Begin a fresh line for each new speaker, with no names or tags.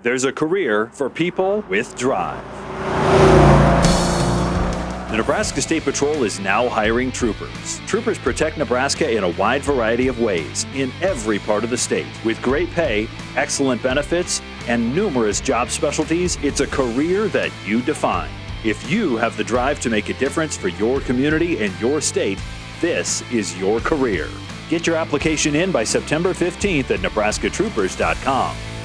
there's a career for people with drive. The Nebraska State Patrol is now hiring troopers. Troopers protect Nebraska in a wide variety of ways in every part of the state. With great pay, excellent benefits, and numerous job specialties, it's a career that you define. If you have the drive to make a difference for your community and your state, this is your career. Get your application in by September 15th at nebraskatroopers.com.